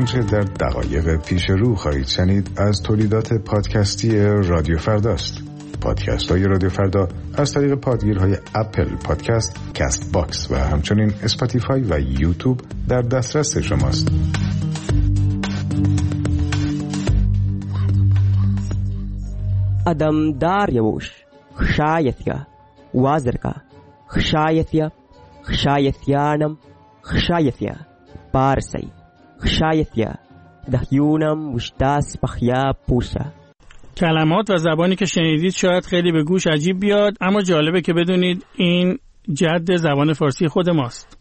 آنچه در دقایق پیش رو خواهید شنید از تولیدات پادکستی رادیو فرداست. پادکست های رادیو فردا از طریق پادگیرهای اپل پادکست، کست باکس و همچنین اسپاتیفای و یوتیوب در دسترس شماست. Adam Daryavush, Khshayatya, Wazirka, Khshayatya, Khshayatyanam, Khshayatya, Parsai, Khshayatya, Dahyunam, Vushtas, Pakhya, Pusha. کلمات و زبانی که شنیدید شاید خیلی به گوش عجیب بیاد، اما جالبه که بدونید این جد زبان فارسی خود ماست.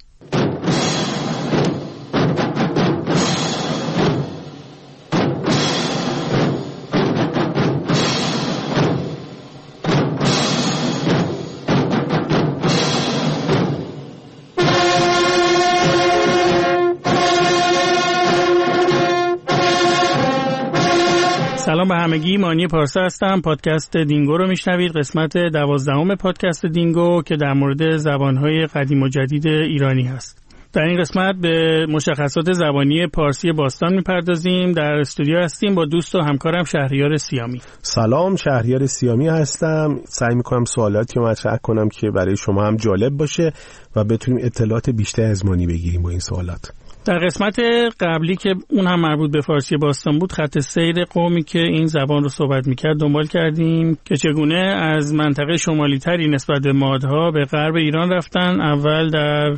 سلام به همگی، مانی پارسا هستم. پادکست دینگو رو میشنوید. قسمت 12 پادکست دینگو که در مورد زبانهای قدیم و جدید ایرانی هست. در این قسمت به مشخصات زبانی پارسی باستان میپردازیم. در استودیو هستیم با دوست و همکارم شهریار سیامی. سلام، شهریار سیامی هستم. سعی میکنم سوالاتی رو مطرح کنم که برای شما هم جالب باشه و بتونیم اطلاعات بیشتر از مانی بگیریم با این سوالات. در قسمت قبلی که اون هم مربوط به فارسی باستان بود، خط سیر قومی که این زبان رو صحبت میکرد دنبال کردیم که چگونه از منطقه شمالی تری نسبت به مادها به غرب ایران رفتن. اول در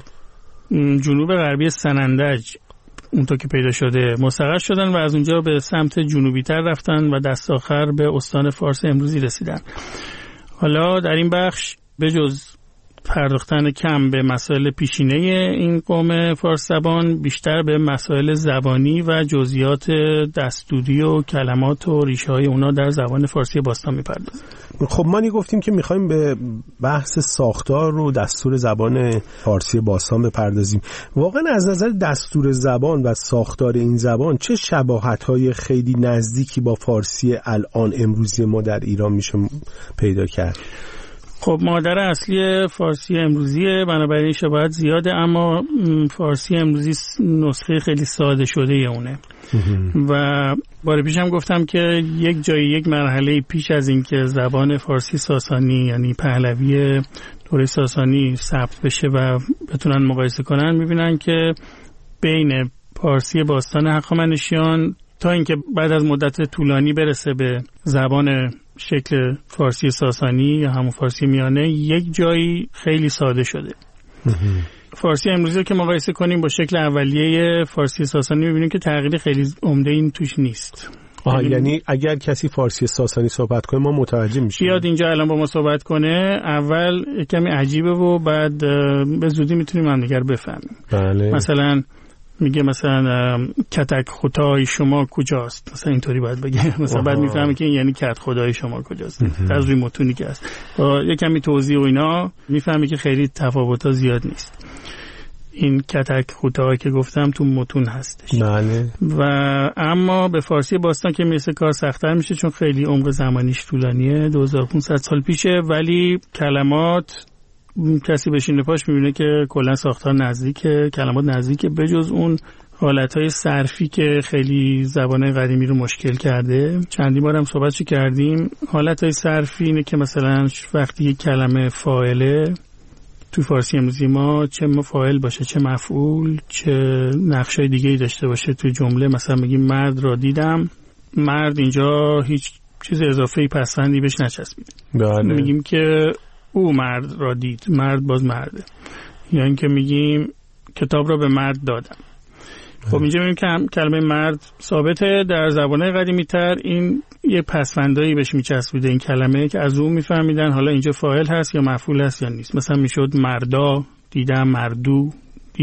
جنوب غربی سنندج اونطور که پیدا شده مستقر شدن و از اونجا به سمت جنوبی تر رفتن و دست آخر به استان فارس امروزی رسیدن. حالا در این بخش به جز پرداختن کم به مسائل پیشینه این قوم فارس زبان، بیشتر به مسائل زبانی و جزئیات دستوری و کلمات و ریشه های اونا در زبان فارسی باستان میپردازیم. خب ما گفتیم که میخوایم به بحث ساختار و دستور زبان فارسی باستان بپردازیم. واقعا از نظر دستور زبان و ساختار این زبان چه شباهت‌های خیلی نزدیکی با فارسی الان امروزی ما در ایران میشه پیدا کرد؟ خب مادر اصلی فارسی امروزیه، بنابراین شباهت زیاده، اما فارسی امروزی نسخه خیلی ساده شده اونه. و بار پیش هم گفتم که یک مرحله پیش از این که زبان فارسی ساسانی یعنی پهلوی دوره ساسانی ثبت بشه و بتونن مقایسه کنن، میبینن که بین فارسی باستان هخامنشیان تا اینکه بعد از مدت طولانی برسه به زبان شکل فارسی ساسانی یا همون فارسی میانه، یک جایی خیلی ساده شده. فارسی امروزی رو که مقایسه کنیم با شکل اولیه فارسی ساسانی می‌بینیم که تغییر خیلی عمده این توش نیست. یعنی اگر کسی فارسی ساسانی صحبت کنه ما متوجه میشیم. بیاد اینجا الان با ما صحبت کنه، اول کمی عجیبه و بعد به زودی میتونیم هم دیگر بفهمیم. بله. مثلا میگه مثلا کتک خدای شما کجاست، مثلا اینطوری باید بگه. مثلا بعد میفهمه که این یعنی کت خدای شما کجاست. از روی متونی که هست یه کمی توضیح و اینا میفهمه که خیلی تفاوت‌ها زیاد نیست. این کتک خدای که گفتم تو متون هستش. بله. و اما به فارسی باستان که میرسه کار سخت‌تر میشه، چون خیلی عمر زمانیش طولانیه، 2500 سال پیشه، ولی کلمات کسی بشینه پاش میبینه که کلا ساختار نزدیکه، کلمات نزدیکه، بجز اون حالتهای صرفی که خیلی زبان قدیمی رو مشکل کرده. چندی بارم صحبتش کردیم. حالتهای صرفی اینه که مثلا وقتی یک کلمه فاعله تو فارسی امروزی ما، چه فاعل باشه چه مفعول چه نقشای دیگه‌ای داشته باشه تو جمله، مثلا میگیم مرد را دیدم، مرد اینجا هیچ چیز اضافه‌ای پسوندی بهش نچسبیده. بله. میگیم که او مرد را دید، مرد باز مرده. یا اینکه میگیم کتاب را به مرد دادم. خب اینجا میگیم که کلمه مرد ثابته. در زبان‌های قدیمی‌تر این یه پسوندایی بهش میچسبیده این کلمه که از اون میفهمیدن حالا اینجا فاعل هست یا مفعول هست یا نیست. مثلا میشد مردا، دیدم مردو،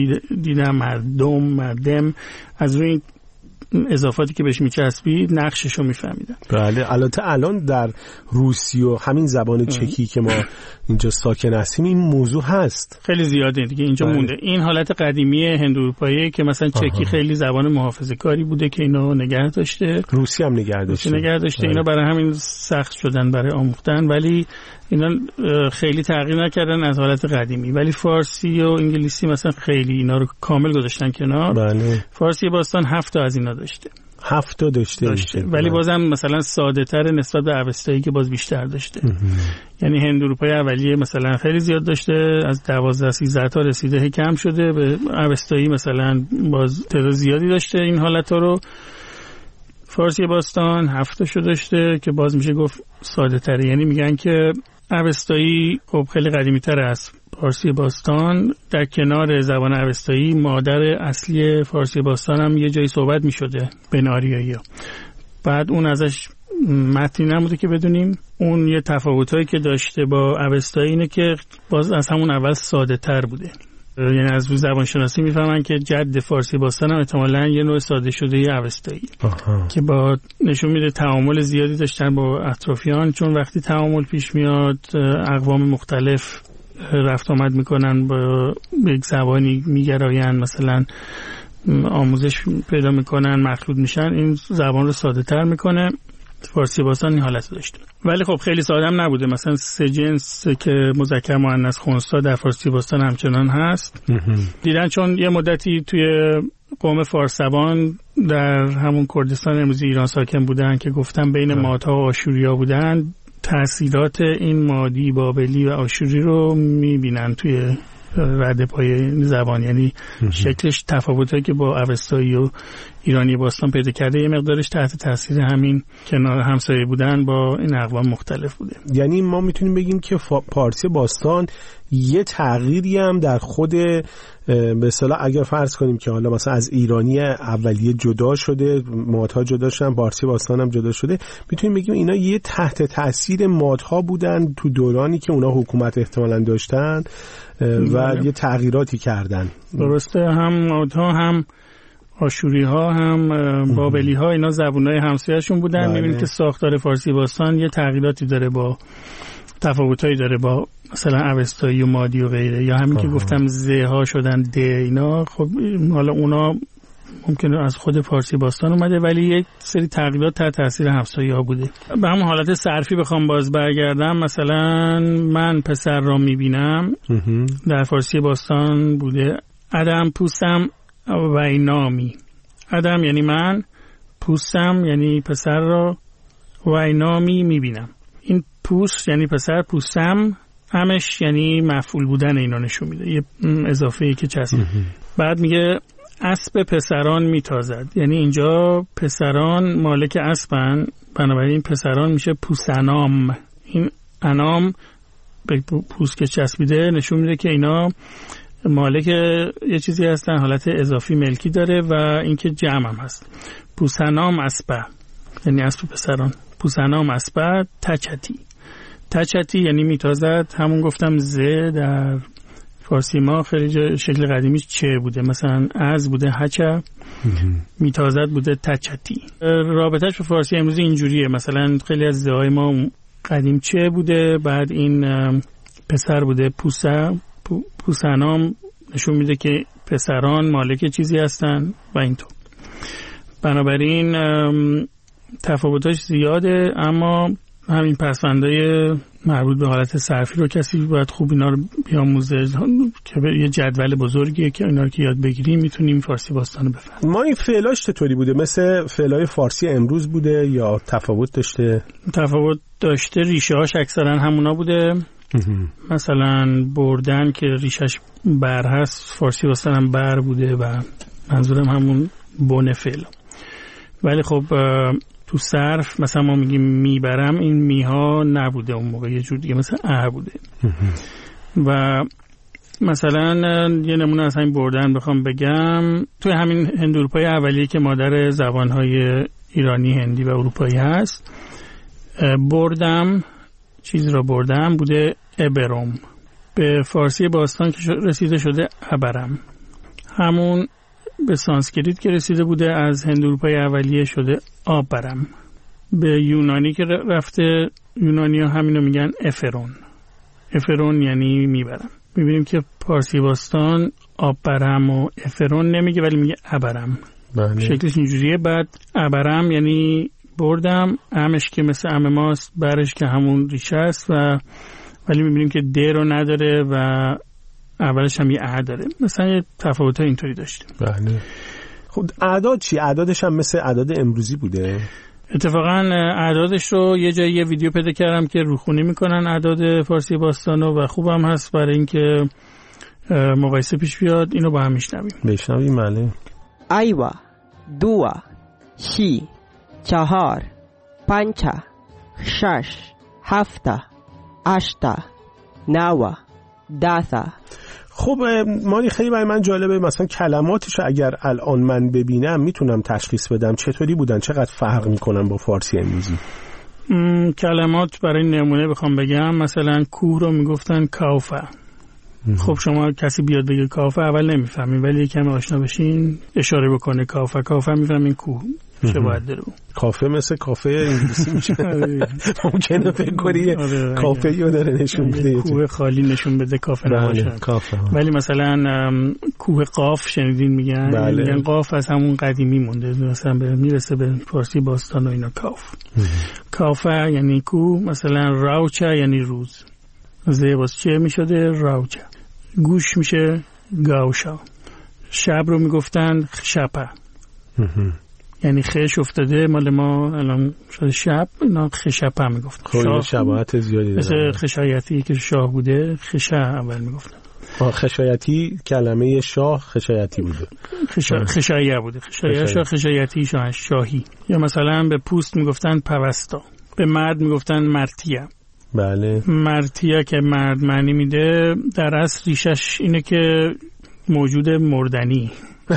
دیدم مردم، مردم. از روی اضافاتی که بهش میچسبید نقششو میفهمیدن. بله. البته الان در روسی و همین زبان چکی که ما اینجا ساکن هستیم این موضوع هست، خیلی زیاده دیگه اینجا مونده. این حالت قدیمی هندواروپایی که مثلا چکی خیلی زبان محافظه‌کاری بوده که اینو نگه داشته، روسی هم نگه داشته. اینا برای همین سخت شدن برای آموختن، ولی اینا خیلی تغییر نکردن از حالت قدیمی. ولی فارسی و انگلیسی مثلا خیلی اینا رو کامل گذاشتن کنار. بله. فارسی باستان 7 تا از اینا داشته. 7 تا داشته. ولی بازم مثلا ساده تر نسبت به اوستایی که باز بیشتر داشته. یعنی هند اروپای اولیه مثلا خیلی زیاد داشته، از 12-13 تا رسیده، کم شده. به اوستایی مثلا باز تعداد زیادی داشته. این حالت‌ها رو فارسی باستان 7 تاشو داشته که باز میشه گفت ساده تره. یعنی میگن که اوستایی خب خیلی قدیمی تر از فارسی باستان. در کنار زبان اوستایی مادر اصلی فارسی باستان هم یه جایی صحبت میشده بین آریایی ها. بعد اون ازش متنی نبوده که بدونیم. اون یه تفاوتایی که داشته با اوستایی اینه که باز از همون اول ساده تر بوده. یعنی از روی زبان شناسی میفهمن که جد فارسی باستان هم احتمالاً یه نوع ساده شده ی اوستایی که با نشون میده تعامل زیادی داشتن با اطرافیان، چون وقتی تعامل پیش میاد اقوام مختلف رفت آمد میکنن، با یک زبانی میگراین، مثلا آموزش پیدا میکنن، مخلوط میشن، این زبان رو ساده تر میکنه. فارسی باستان این حالت داشته. ولی خب خیلی ساده هم نبوده. مثلا 3 جنس که مذکر مؤنث خنثی در فارسی باستان همچنان هست. دیدن چون یه مدتی توی قوم فارسوان در همون کردستان امروزی ایران ساکن بودن که گفتم بین مادها و آشوریا بودن، تأثیرات این مادی بابلی و آشوری رو میبینن توی رده پای زبان. یعنی شکلش تفاوتایی که با اوستایی و ایرانی باستان پیدا کرده یه مقدارش تحت تاثیر همین کنار همسایه بودن با این اقوام مختلف بوده. یعنی ما میتونیم بگیم که فارسی باستان یه تغییری هم در خود به اصطلاح اگر فرض کنیم که حالا مثلا از ایرانی اولیه جدا شده، مادها جدا شدن، فارسی باستان هم جدا شده، میتونیم بگیم اینا یه تحت تاثیر مادها بودن تو دورانی که اونا حکومت احتمالاً داشتن و یه تغییراتی کردن. درسته، هم مادها هم آشوری ها هم بابلی ها اینا زبونای همسایه‌شون بودن. می‌بینید که ساختار فارسی باستان یه تغییراتی داره، با تفاوتایی داره با مثلا اوستایی و مادی و غیره. یا همین که گفتم ز ها شدن د، اینا خب حالا اونا ممکنه از خود فارسی باستان اومده، ولی یک سری تغییرات تحت تاثیر همسایه ها بوده. به همون حالت صرفی بخوام باز برگردم، مثلا من پسر را میبینم در فارسی باستان بوده ادم پوستم و اینامی. ادم یعنی من، پوستم یعنی پسر را، و اینامی میبینم. این پوست یعنی پسر، پوستم همش یعنی مفعول بودن اینا نشون میده، یه اضافه‌ای که چسب. بعد میگه اسب پسران میتازد، یعنی اینجا پسران مالک اسبن، بنابراین پسران میشه پوسنام. این انام به پوست که چسبیده نشون میده که اینا مالک یه چیزی هستن، حالت اضافی ملکی داره و اینکه جمع هم هست. پوسنام اسبه یعنی اسب پسران. پوسنام اسبه تچتی. تچتی یعنی میتازد. همون گفتم ز در فارسی ما خیلی شکل قدیمیش چه بوده، مثلا از بوده هچه، میتازد بوده تچتی. رابطهش به فارسی امروزی اینجوریه، مثلا خیلی از زهای ما قدیم چه بوده، بعد این پسر بوده پوسنام، نشون میده که پسران مالک چیزی هستن و اینطور. بنابراین تفاوتاش زیاده، اما همین پسوندهای مربوط به حالت صرفی رو کسی باید خوب اینا رو بیاموزه که یه جدول بزرگیه که اینا رو که یاد بگیریم میتونیم فارسی باستان رو بفهمیم. ما این فعلاش چطوری بوده؟ مثل فعلای فارسی امروز بوده یا تفاوت داشته؟ تفاوت داشته، ریشه هاش اکثرا همونا بوده. مثلا بردن که ریشش بر هست، فارسی باستان هم بر بوده و منظورم همون بن فعل. ولی خب تو صرف مثلا ما میگیم میبرم، این میها نبوده اون موقع، یه جور دیگه مثلا ا بوده. و مثلا یه نمونه از همین بردن بخوام بگم، توی همین هند اروپایی اولیه که مادر زبانهای ایرانی، هندی و اروپایی هست، بردم، چیز را بردم بوده ابرم. به فارسی باستان که رسیده شده ابرم. همون به سانسکریت که رسیده بوده از هند اروپای اولیه شده آبرم. به یونانی که رفته، یونانی ها همینو میگن افرون. افرون یعنی میبرم. میبینیم که فارسی باستان آبرم و افرون نمیگه ولی میگه ابرم. شکلش اینجوریه. بعد ابرم یعنی بردم، امش که مثل ام ماست، برش که همون ریشه است، و ولی میبینیم که د رو نداره و اولش هم یه ا داره. مثلا یه تفاوت‌ها اینطوری داشتیم. بله. اعداد چی؟ اعدادش هم مثل اعداد امروزی بوده؟ اتفاقا اعدادش رو یه جایی یه ویدیو پیدا کردم که روخونی میکنن اعداد فارسی باستانو و خوبم هست برای اینکه مقایسه پیش بیاد. اینو با هم بشنویم. بله. ایوا، دو، شی، چهار، پنچ، شش، هفت، هشت، نو، ده. خب مانی خیلی برای من جالبه، مثلا کلماتش اگر الان من ببینم میتونم تشخیص بدم چطوری بودن، چقدر فرق میکنن با فارسی امروزی؟ کلمات برای نمونه بخوام بگم، مثلا کوه رو میگفتن کافه. خب شما کسی بیاد بگه کافه اول نمیفهمین، ولی یکم آشنا بشین اشاره بکنه کافه میفهمین کوه چه باید داره. کافه مثل کافه انگلیسی میشه. ممکنه فکر کنی کافه یو داره نشون بده، کوه خالی نشون بده کافه نباشه. ولی مثلا کوه قاف شنیدین میگن؟ میگن قاف از همون قدیمی مونده، مثلا میرسه به فارسی باستان و اینا. کافه یعنی کوه. مثلا راوچه یعنی روز، زیباست چه میشده؟ راوچه. گوش میشه گاوشا. شب رو میگفتن خشپه، یعنی خش افتاده مال ما الان شده شب، اینا خشپه میگفتن. خب شباهت زیادی داره. مثل خشایتی که شاه بوده خشه اول میگفتن. خشایتی کلمه شاه خشایتی بوده. خشایه بوده. خشایه شاه، خشایتی شاهی. یا مثلا به پوست میگفتن پوستا، به مرد میگفتن مرتیه. بله. مرتیه که مرد معنی میده، در اصل ریشش اینه که موجود مردنی.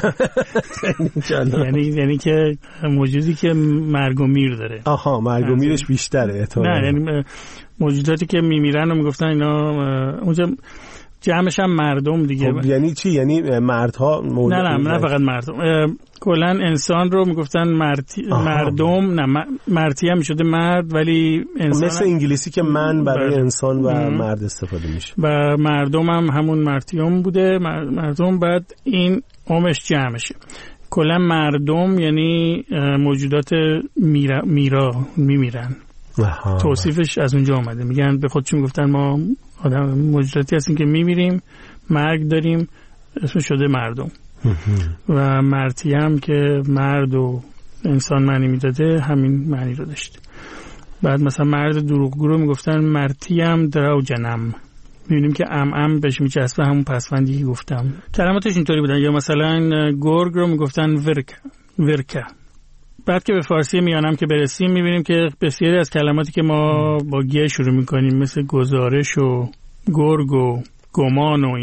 یعنی که موجودی که مرگ و میر داره. آها، مرگ و میرش بیشتره. نه یعنی موجوداتی که میمیرن و میگفتن اینا اونجا جمعش هم مردم دیگه. خب یعنی چی؟ یعنی مردها نه فقط مردم. کلا انسان رو میگفتن مردم. نه مرتی هم میشده مرد، ولی انسان مثل انگلیسی که من برای انسان و مرد استفاده میشه. و مردم هم همون مرتیوم بوده، مردم. بعد این اومش جمعشه. کلا مردم یعنی موجودات میمیرن. توصیفش از اونجا آمده. میگن به خودشون میگفتن ما آدم موجوداتی هستیم که میمیریم، مرگ داریم، اسمش شده مردم. و مرتی هم که مرد و انسان معنی میداده، همین معنی رو داشته. بعد مثلا مرد دروغگو رو میگفتن مرتی هم دراو جنم. میبینیم که ام بهش میچسبه، همون پسوندی که گفتم. کلماتش اینطوری بودن. یا مثلا گرگ رو میگفتن ورکه. بعد که به فارسی میانم که برسیم میبینیم که بسیاری از کلماتی که ما با گه شروع میکنیم، مثل گزارش و گرگ و گمان و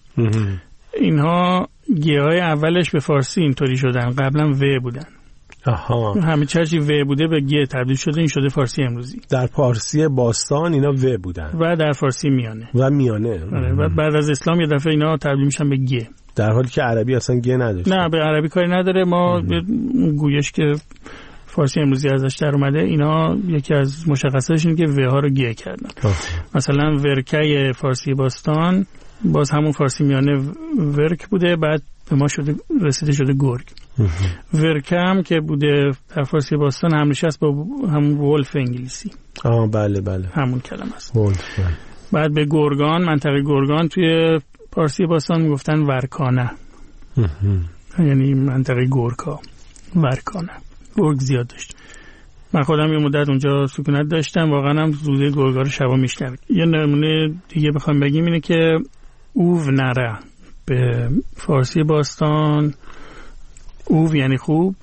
اینها گه های اولش به فارسی اینطوری شدن، قبلا و بودن. همه چیزی و بوده به گه تبدیل شده، این شده فارسی امروزی. در فارسی باستان اینا و بودن و در فارسی میانه. و بعد از اسلام یه دفعه اینا تبدیل میشن به گه، در حالی که عربی اصلا گه نداشت. نه، به عربی کاری نداره. ما گویش که فارسی امروزی ازش در اومده، اینا یکی از مشخصاتش اینه که و ها رو گه کردن. مثلا ورکه فارسی باستان باز همون فارسی میانه ورک بوده، بعد به ما رسیده شده گرگ. ورکه هم که بوده در فارسی باستان همش هست با همون ولف انگلیسی. بله همون کلمه است. بعد به گرگان، منطقه گرگان توی فارسی باستان میگفتن ورکانه. یعنی منطقه گرگا. ورکانه. گرگ زیاد داشت. من خودم یه مدت اونجا سکونت داشتم، واقعا هم زوده گرگا رو شبا میشنوید. یه نمونه دیگه بخوام بگیم اینه که اوو نره به فارسی باستان، اوو یعنی خوب،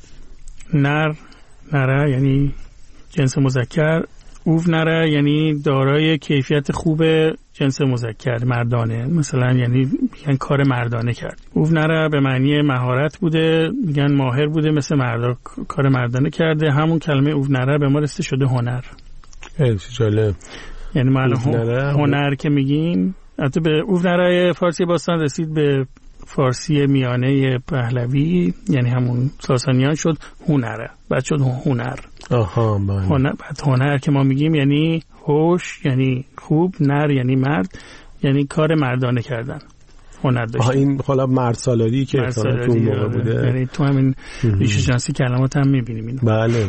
نره یعنی جنس مذکر، اوو نره یعنی دارای کیفیت خوب جنس مذکر مردانه، مثلا یعنی میگن کار مردانه کرد. اوو نره به معنی مهارت بوده، میگن ماهر بوده، مثل مردا کار مردانه کرده. همون کلمه اوو نره به ما رسیده شده هنر. جالب. یعنی معنی هنر که میگیم، البته به اوو نره فارسی باستان رسید به فارسی میانه پهلوی، یعنی همون ساسانیان شد هنره، بعد شد هنر. بعد هنر که ما میگیم یعنی هوش، یعنی خوب، نر یعنی مرد، یعنی کار مردانه کردن، هنر داشتن. این خلا مرد سالاری که تو اون موقع بوده، یعنی تو همین ریشه شناسی کلمات هم میبینیم اینو. بله.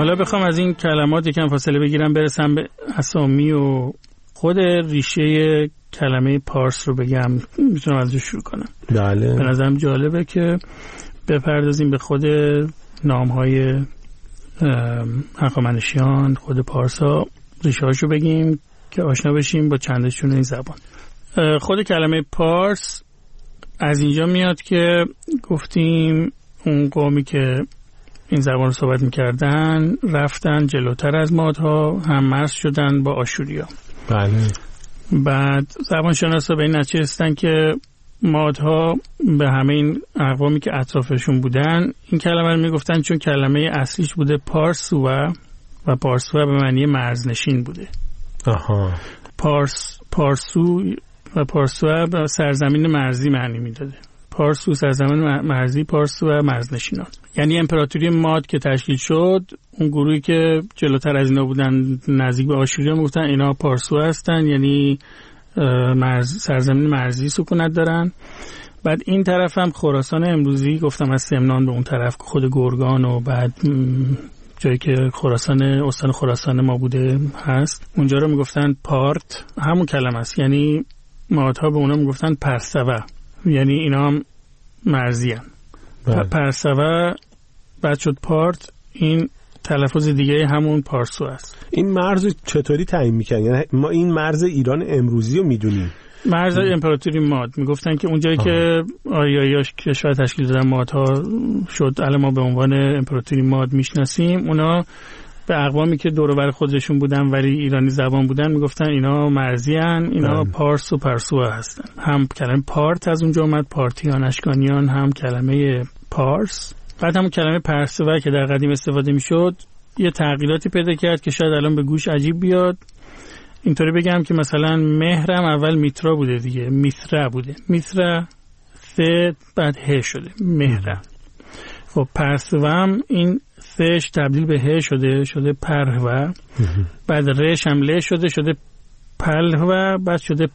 حالا بخوام از این کلمات یکم فاصله بگیرم برسم به اسامی و خود ریشه کلمه پارس رو بگم، میتونم ازش شروع کنم. بله. به نظرم جالبه که بپردازیم به خود نام‌های هخامنشیان، خود پارسا، ریشه هاشو بگیم که آشنا بشیم با چندشون این زبان. خود کلمه پارس از اینجا میاد که گفتیم اون قومی که این زبان رو صحبت میکردن رفتن جلوتر از مادها، هم مرز شدن با آشوریا. بله. بعد زبان شناسا به این نتیجه رسیدن که مادها به همه این اقوامی که اطرافشون بودن این کلمه رو میگفتن چون کلمه اصلیش بوده پارسوه و پارسوه به معنی مرزنشین بوده. آها. پارسو و پارسوه به سرزمین مرزی معنی میداده. پارسو سرزمین مرزی، پارسو و مرزنشینان. یعنی امپراتوری ماد که تشکیل شد، اون گروهی که جلوتر از اینا بودن نزدیک به آشوریا میگفتن اینا پارسو هستن، یعنی سرزمین مرزی سکونت دارن. بعد این طرف هم خراسان امروزی، گفتم از سمنان به اون طرف خود گرگان و بعد جایی که خراسان استان خراسان ما بوده هست، اونجا رو میگفتن پارت، همون کلمه است. یعنی مادها به اونا میگفتن پرسوه، یعنی اینا هم مرزی هن. پرسوه بعد شد پارت، این تلفظ دیگه همون پارسو است. این مرز چطوری تعیین میکنن؟ یعنی ما این مرز ایران امروزی رو میدونیم، مرز امپراتوری ماد. میگفتن که اونجایی که آریاییاش کشور تشکیل دادن مادها شد، الان ما به عنوان امپراتوری ماد میشناسیم، اونا به اقوامی که دور و بر خودشون بودن ولی ایرانی زبان بودن میگفتن اینا مرزی هن، اینا پارس و پرسوه هستن. هم کلمه پارت از اونجا اومد، پارتیان، اشکانیان، هم کلمه پارس. بعد هم کلمه پرسوه که در قدیم استفاده میشد یه تغییراتی پیدا کرد که شاید الان به گوش عجیب بیاد. اینطوری بگم که مثلا مهرم اول میترا بوده دیگه، میترا بوده، میترا ث بعد ه شده مهرم. خب پرسوم این ثش تبدیل به ه شده پرهو، بعد رش هم ل شده پلهو، بعد شده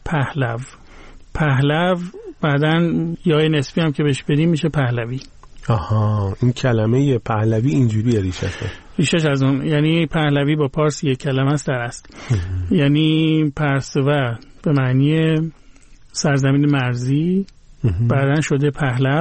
پهلو بعدن یای نسبی هم که بهش بدیم میشه پهلوی. آها، این کلمه پهلوی اینجوریه ریشش از اون، یعنی پهلوی با پارس یک کلمه است در اصل. یعنی پرسوه به معنی سرزمین مرزی، بعدن شده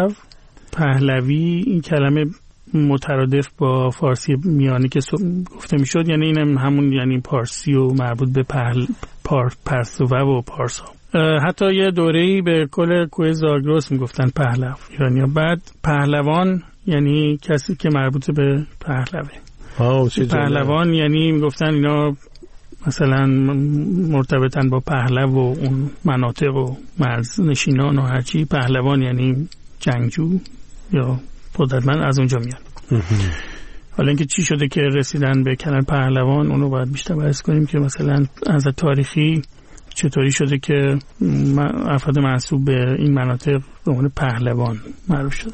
پهلوی این کلمه مترادف با فارسی میانی که گفته میشد، یعنی این همون یعنی پارسی و مربوط به پرسوه و پارسا. حتی یه دوره‌ای به کل کوه زاگرس میگفتن پهلو ایرانی‌ها. بعد پهلوان یعنی کسی که مربوط به پهلوه. پهلوان یعنی میگفتن اینا مثلا مرتبطن با پهلو و اون مناطق و مرزنشینان و هرچی. پهلوان یعنی جنگجو یا قدرتمند، از اونجا میاد. حالا اینکه چی شده که رسیدن به کلمه پهلوان، اونو باید بیشتر بحث کنیم که مثلا از تاریخی چطوری شده که افراد منسوب به این مناطق به عنوان پهلوان معروف شدن.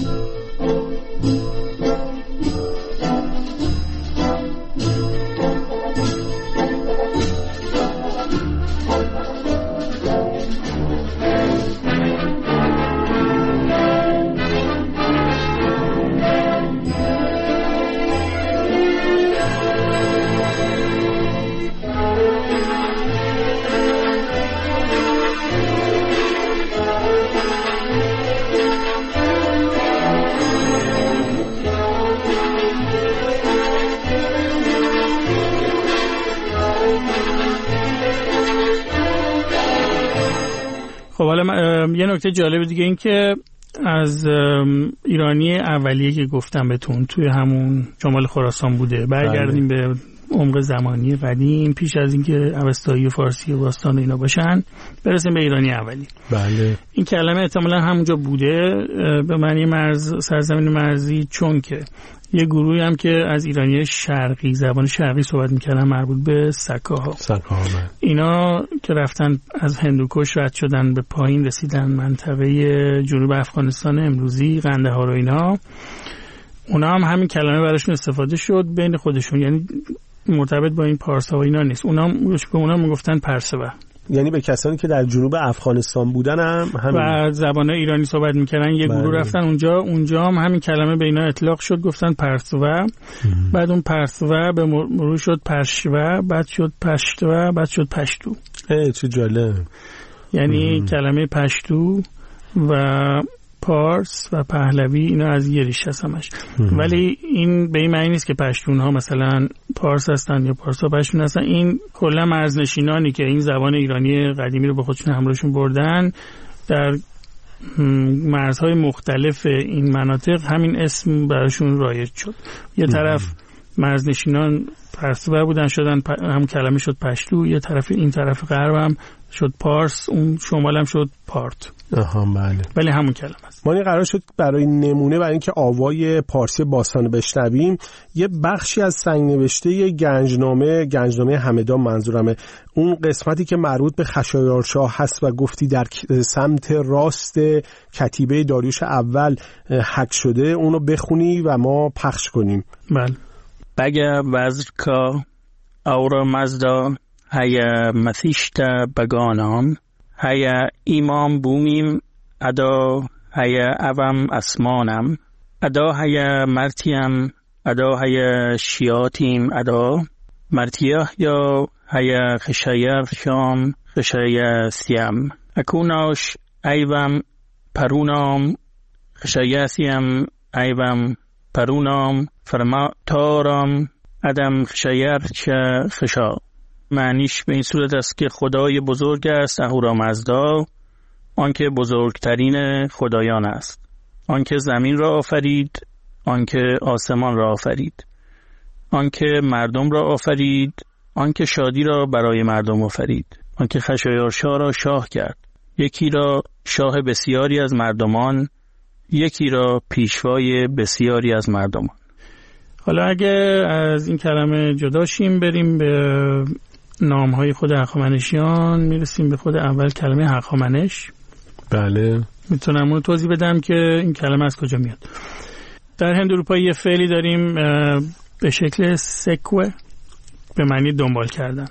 خب حالا یه نکته جالب دیگه این که از ایرانی اولیه که گفتم بهتون توی همون شمال خراسان بوده، برگردیم به عمق زمانی قدیم پیش از اینکه اوستایی و فارسی و باستان اینا باشن، برسیم به ایرانی اولی. بله. این کلمه احتمالاً همونجا بوده به معنی سرزمین مرزی، چون که یه گروهی هم که از ایرانی شرقی، زبان شرقی صحبت میکردن، مربوط به سکاها. اینا که رفتن از هندوکش رد شدن به پایین رسیدن منطقه جنوب افغانستان امروزی، قندهار و اینا، اونا هم همین کلمه براشون استفاده شد بین خودشون، یعنی مرتبط با این پارسا و اینا نیست. اونا میگفتن پرسوه. یعنی به کسانی که در جنوب افغانستان بودن هم همین و زبان ایرانی صحبت میکردن. یه گروه رفتن اونجا هم همین کلمه به اینا اطلاق شد، گفتن پرسوه. بعد اون پرسوه به مرور شد پرشوه، بعد شد پشتوه، بعد شد پشتو. چه جالب. یعنی کلمه پشتو و پارس و پهلوی اینا از یه ریشه هست همش. ولی این به این معنی نیست که پشتون ها مثلا پارس هستن یا پارسا پشتون هستن. این کلا مرزنشینانی که این زبان ایرانی قدیمی رو به خودشون همراهشون بردن در مرزهای مختلف این مناطق همین اسم براشون رایج شد. یه طرف مرزنشینان پرسوه بودن شدن هم کلمه شد پشتو، یه طرف این طرف غرب هم شد پارس، اون شمال هم شد پارت. بله. ولی همون کلمه است. ما قرار شد برای نمونه برای اینکه آوای پارسی باستان بشنویم یه بخشی از سنگ نوشته گنجنامه همدان منظورمه، اون قسمتی که مربوط به خشایارشاه هست و گفتی در سمت راست کتیبه داریوش اول حک شده، اونو بخونی و ما پخش کنیم. بله. بگه وزرکا اورا مزدا هیا مثیشتا بگانان هیا ایمام بومیم ادا هیا اوم اسمانم ادا هیا مرتیم ادا هیا شیاتیم ادا مرتیه یا هیا خشایر شام خشایر سیم اکوناش ایوم پرونام خشایسیم ایوم پرونام فرما تارم ادم خشایر چه خشا. معنیش به این صورت است که خدای بزرگ است اهورامزدا، آنکه بزرگترین خدایان است، آنکه زمین را آفرید، آنکه آسمان را آفرید، آنکه مردم را آفرید، آنکه شادی را برای مردم آفرید، آنکه خشایارشاه را شاه کرد، یکی را شاه بسیاری از مردمان، یکی را پیشوای بسیاری از مردمان. حالا اگه از این کلمه جدا شیم بریم به نامهای خود هخامنشیان، میرسیم به خود اول کلمه هخامنش. بله. میتونم اون توضیح بدم که این کلمه از کجا میاد. در هند اروپایی یه فعلی داریم به شکل سکوه به معنی دنبال کردن.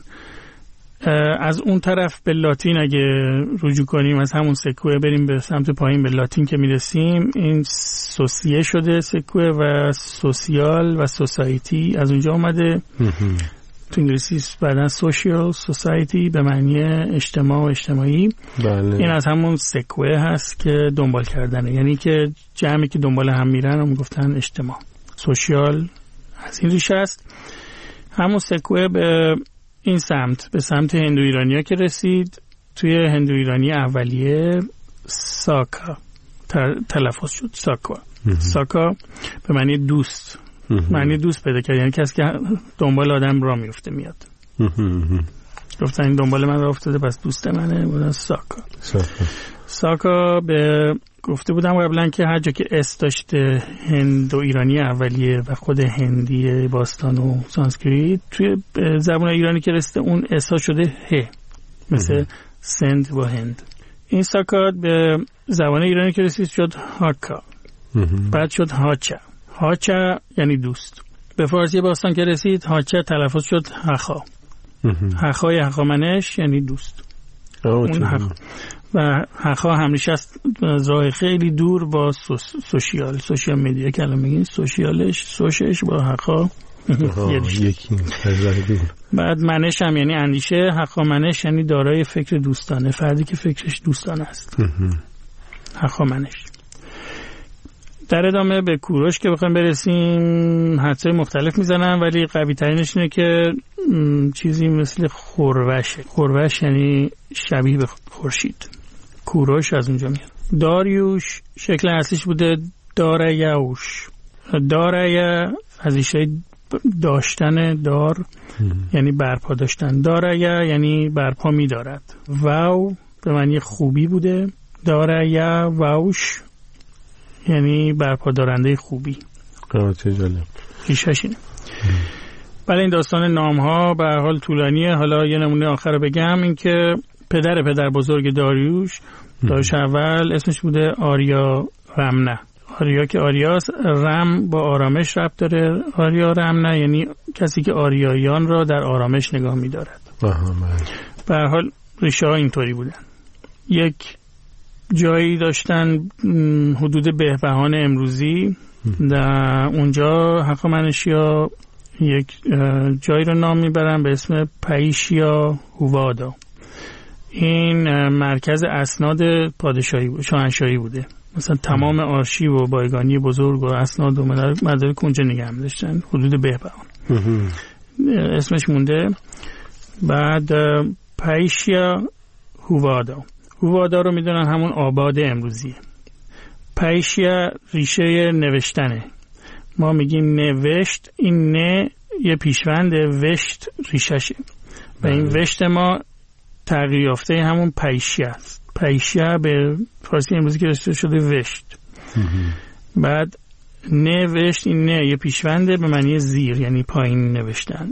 از اون طرف به لاتین اگه رجوع کنیم، از همون سکوه بریم به سمت پایین به لاتین که میرسیم، این سوسیه شده سکوه و سوسیال و سوسایتی از اونجا اومده. تو انگلیسی بعدن سوشیال سوسایتی به معنی اجتماع و اجتماعی. بله. این از همون سکوه هست که دنبال کردنه، یعنی که جمعی که دنبال هم میرن هم گفتن اجتماع. سوشیال از این ریشه است. همون سکوه به این سمت به سمت هندو ایرانیا که رسید، توی هندو ایرانی اولیه ساکا تلفظ شد. ساکا به معنی دوست، معنی دوست پیدا کرد، یعنی کسی که دنبال آدم را میفته میاد. گفتن این دنبال من را افتاده پس دوست منه، بودن ساکا به گفته بودم قبلا که هر جا که اس داشته هندو ایرانی اولیه و خود هندی باستان و سانسکریت، توی زبان ایرانی که رسیده اون اس ها شده ه، مثل سند و هند. این ساکا به زبان ایرانی که رسید شد هاکا، بعد شد هاچا. هاچا یعنی دوست. به فارسی باستان که رسید هاچا تلفظ شد هخا. هخای هخامنش یعنی دوست. اون هخا و هخا همیشه است از راه خیلی دور با سوشیال مدیا کلمه میگین سوشش با هخا یکی دور. بعد منش هم یعنی اندیشه. هخا منش یعنی دارای فکر دوستانه، فردی که فکرش دوستانه است. هخا منش. در ادامه به کوروش که بخوایم برسیم حدسای مختلف میزنن، ولی قوی ترینش اینه که چیزی مثل خوروشه. خوروش یعنی شبیه به خورشید. کوروش از اونجا میاد. داریوش شکل اصلیش بوده داریوش. داریه از ریشه داشتن، دار یعنی برپا داشتن، داریه یعنی برپا میدارد. واو به معنی خوبی بوده. داریه واوش یعنی برپا دارنده خوبی. چه جالب. ریشش اینه. بله این داستان نام ها به هر حال طولانیه. حالا یه نمونه آخر رو بگم، این که پدر بزرگ داریوش اول اسمش بوده آریا رمنه. آریا که آریاس، رم با آرامش ربط داره. آریا رمنه یعنی کسی که آریاییان را در آرامش نگاه می‌دارد. به هر حال ریشه ها اینطوری بودن. یک جایی داشتن حدود بهبهان امروزی، در اونجا هخامنشی‌ها یک جایی رو نام میبرن به اسم پایشیا هووادا. این مرکز اسناد پادشاهی شاهنشاهی بوده. مثلا تمام آرشیو و بایگانی بزرگ و اسناد و مدارک اونجا نگه می‌داشتن، حدود بهبهان اسمش مونده. بعد پایشیا هووادا رو میدونن همون آباد امروزیه. پایشیا ریشه نوشتنه. ما میگیم نوشت، این نه یه پیشونده، وشت ریششه و این وشت ما تغییر یافته همون پایشیا است. پایشیا به فارسی امروزی که داشته شده وشت. بعد نوشت، این نه یه پیشونده به معنی زیر، یعنی پایین نوشتن.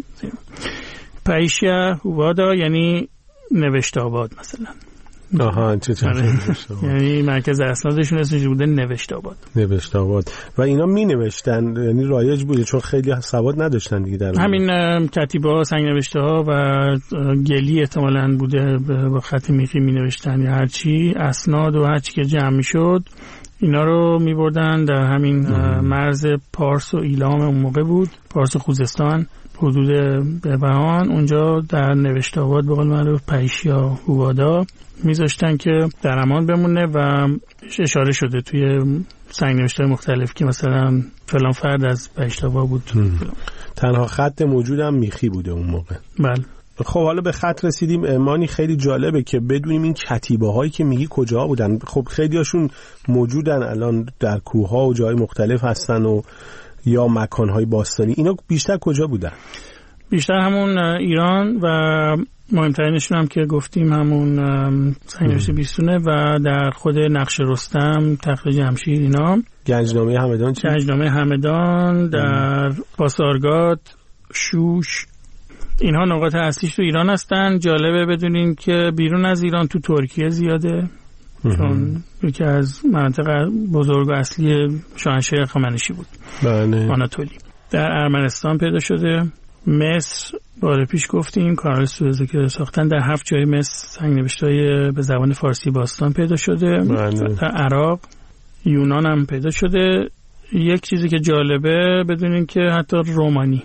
پایشیا هووادا یعنی نوشت آباد مثلا. آها یعنی مرکز اسنادشون اسمش بوده نوشت آباد. و اینا می نوشتن، یعنی رایج بوده چون خیلی سواد نداشتن دیگه در همین کتیبه ها، سنگ نوشته ها و گلی احتمالاً بوده با خط میخی می نوشتن یا هرچی اسناد و هرچی که جمع می شد اینا رو می بردن در همین مرز پارس و ایلام اون موقع بود، پارس و خوزستان، حدود بهبهان. اونجا در نوشت آباد به قول معروف پایشیا هووادا میذاشتن که در امان بمونه و اشاره شده توی سنگ نوشته مختلف که مثلا فلان فرد از پایشتابا بود. تنها خط موجودم میخی بوده اون موقع. بله. خب حالا به خط رسیدیم. مانی خیلی جالبه که بدونیم این کتیبه هایی که میگی کجا بودن. خب خیلی هاشون موجودن الان در کوه ها و جای مختلف هستن و یا مکان های باستانی. اینا بیشتر کجا بودن؟ بیشتر همون ایران و مهمترینشون هم که گفتیم همون سنگ نوشته بیستونه و در خود نقش رستم، تخت جمشید، اینا. گنجنامه همدان چی؟ گنجنامه همدان در پاسارگاد، شوش، اینها نقاط اصلیش تو ایران هستن. جالبه بدونین که بیرون از ایران تو ترکیه زیاده، چون یکی از مناطق بزرگ و اصلی شاهنشاهی هخامنشی بود. بله. آناتولی. در ارمنستان پیدا شده. مصر بار پیش گفتیم کانال سوئز که ساختن، در 7 جای مصر سنگ نوشته‌های به زبان فارسی باستان پیدا شده. در عراق، یونان هم پیدا شده. یک چیزی که جالبه بدونین که حتی رومانی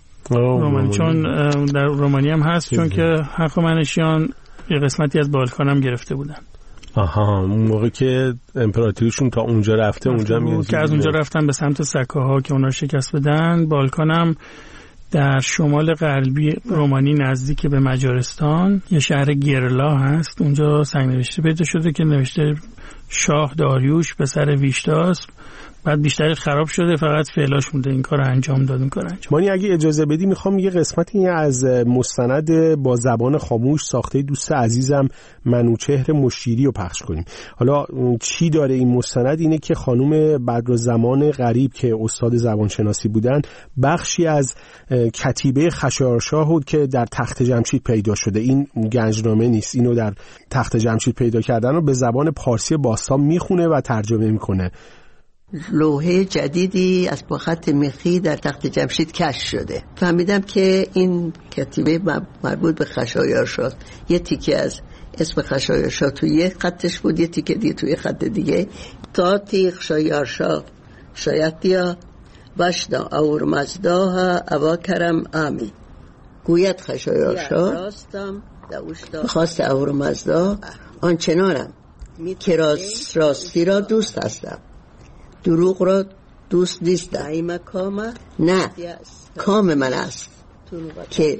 چون در رومانی هم هست، چون که هخامنشیان یه قسمتی از بالکان هم گرفته بودن. آها، اون موقع که امپراتوریشون تا اونجا رفته اونجا بود که از اونجا رفتن به سمت سکاها که اونا شکست بدن. بالکان هم در شمال غربی رومانی نزدیک به مجارستان یه شهر گرلا هست، اونجا سنگ نوشته پیدا شده که نوشته شاه داریوش پسر ویشتاس. بعد بیشتری خراب شده، فقط فعلاش مونده این کار انجام داد. مانی اگه اجازه بدی میخوام یه قسمتی از مستند با زبان خاموش ساخته دوست عزیزم منوچهر مشیری رو پخش کنیم. حالا چی داره این مستند؟ اینه که خانم بدرالزمان غریب که استاد زبانشناسی بودن بخشی از کتیبه خشایارشاه بود که در تخت جمشید پیدا شده. این گنجنامه نیست، اینو در تخت جمشید پیدا کردن و به زبان پارسی باستان میخونه و ترجمه میکنه. لوحه جدیدی از با خط میخی در تخت جمشید کشف شده. فهمیدم که این کتیبه مربوط به خشایارشاه، یه تیکه از اسم خشایارشاه توی یه خطش بود، یه تیکه دیگه توی خط دیگه. تا تیخ خشایارشاه شایتیا وشنا اور مزداها اوا کرم آمی. گوید خشایارشاه خواست اور مزدا آنچنانم که راستی را دوست هستم، دروغ را دوست نیستم. نه، کام من است که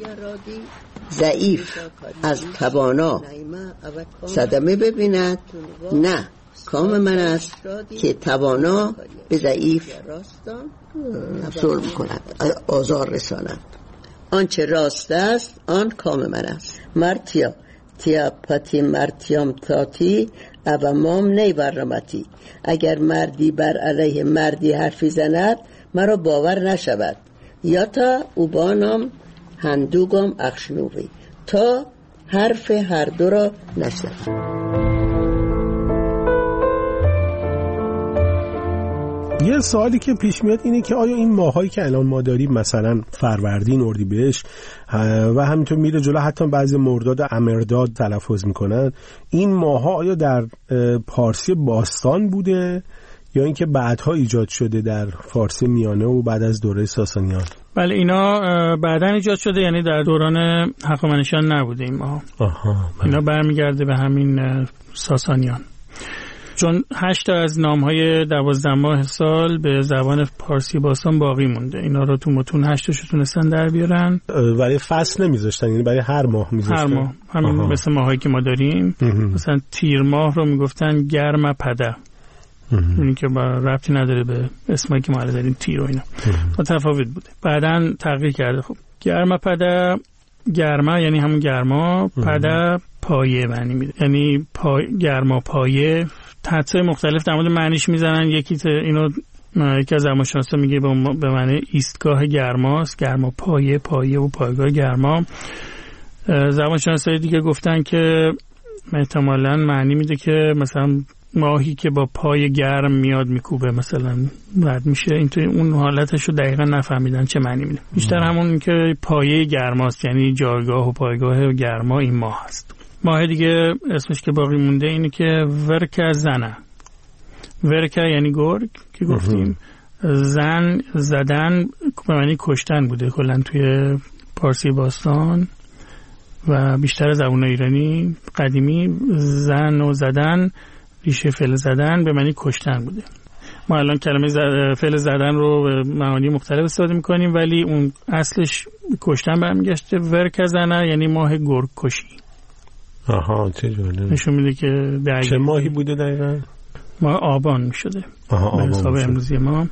ضعیف از توانا صدمه ببیند. نه، کام من است که توانا به ضعیف ظلم کند، آزار رساند. آنچه راست است آن کام من است. مرتیا تیا پاتی مرتیام تاتی اوامام نیورمتی. اگر مردی بر علیه مردی حرفی زند مرا باور نشود. یا تا اوبانم هندوگم اخشنوی، تا حرف هر دو را نشنوم. یه سوالی که پیش میاد اینه که آیا این ماهایی که الان ما داریم مثلا فروردین، اردیبهشت و همینطور میره جلو، حتی بعضی مرداد امرداد تلفظ میکنن، این ماها آیا در پارسی باستان بوده یا اینکه بعدها ایجاد شده در فارسی میانه و بعد از دوره ساسانیان؟ بله اینا بعداً ایجاد شده، یعنی در دوران هخامنشیان نبوده این ماها. اینا برمیگرده به همین ساسانیان، چون 8 از نام‌های 12 ماه سال به زبان پارسی باستان باقی مونده. اینا رو تو متون 8 تاشو تونستن در بیارن. برای فصل نمیذاشتن، یعنی برای هر ماه میذاشتن. هر ماه، همین مثل ماهایی که ما داریم. مثلا تیر ماه رو میگفتن گرم پده، یعنی که با ربطی نداره به اسمایی که ما الان داریم تیر و اینا، متفاوت بوده. بعداً تغییر کرده. خب گرم پده، گرما یعنی همون گرما، پده پایه معنی میده، یعنی گرما پایه. حدسای مختلف در مورد معنیش میزنن. یکی از زبانشناسا میگه به معنی ایستگاه گرماست، گرما پایه، پایه و پایگاه گرما. زبانشناسای دیگه گفتن که احتمالاً معنی میده که مثلا ماهی که با پای گرم میاد میکوبه مثلا رد میشه. اینطوری اون حالتشو دقیقا نفهمیدن چه معنی میده. بیشتر همون که پایه گرماست، یعنی جایگاه و پایگاه گرما این ماه هست. ماه دیگه اسمش که باقی مونده اینه که ورکه زنه. ورکه یعنی گرگ که گفتیم، زن زدن به معنی کشتن بوده کلا توی پارسی باستان و بیشتر زبان ایرانی قدیمی. زن و زدن، ریشه فعل زدن به معنی کشتن بوده. ما الان کلمه فعل زدن رو به معانی مختلف استفاده میکنیم، ولی اون اصلش کشتن برمیگشته. ورکه زنه یعنی ماه گرگ کشی. آها چه جالب. نشون میده که چه ماهی بوده دقیقاً؟ ماه آبان میشده به حساب امروزی ما.